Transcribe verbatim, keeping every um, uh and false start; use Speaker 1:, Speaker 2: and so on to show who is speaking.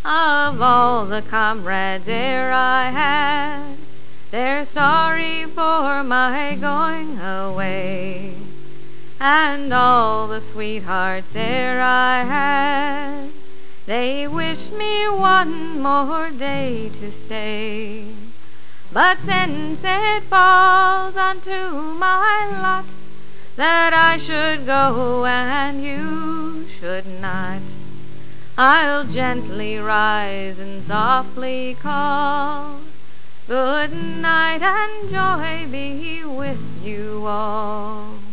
Speaker 1: Of all the comrades e'er I had, they're sorry for my going away. And all the sweethearts e'er I had, they wish me one more day to stay. But since it falls unto my lot that I should go and you should not, I'll gently rise and softly call, good night and joy be with you all.